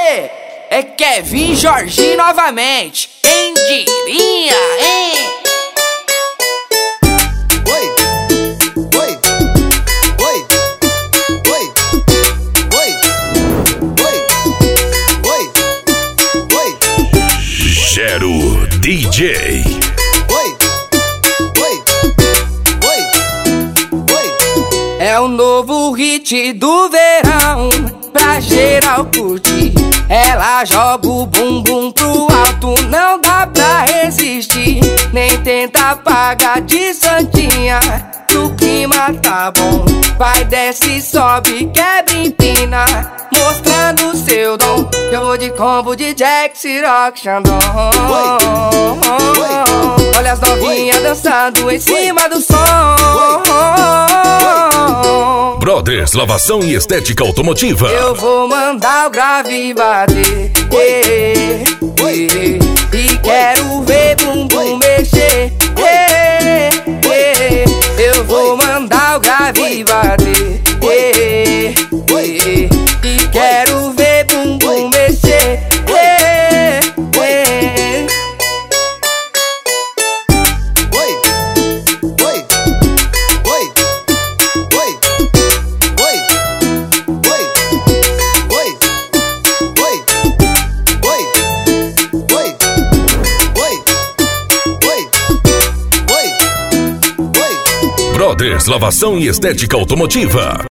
Aê! É Kevin Jorginho novamente. Quem diria, hein? Gero DJ. É o novo hit do verão, pra geral curtir. Ela joga o bumbum pro alto, não dá pra resistir. Nem tenta apagar de santinha, o clima tá bom. Vai, desce, sobe, quebra, empina, mostrando seu dom. Eu vou de combo de Jack, Ciroc, Xandão. Olha as novinhas dançando em cima do som. Brothers Lavação e Estética Automotiva. Eu vou mandar o grave bater, e quero ver bumbum mexer, eu vou mandar o grave bater, e quero ver bumbum mexer, Brothers Lavação e Estética Automotiva.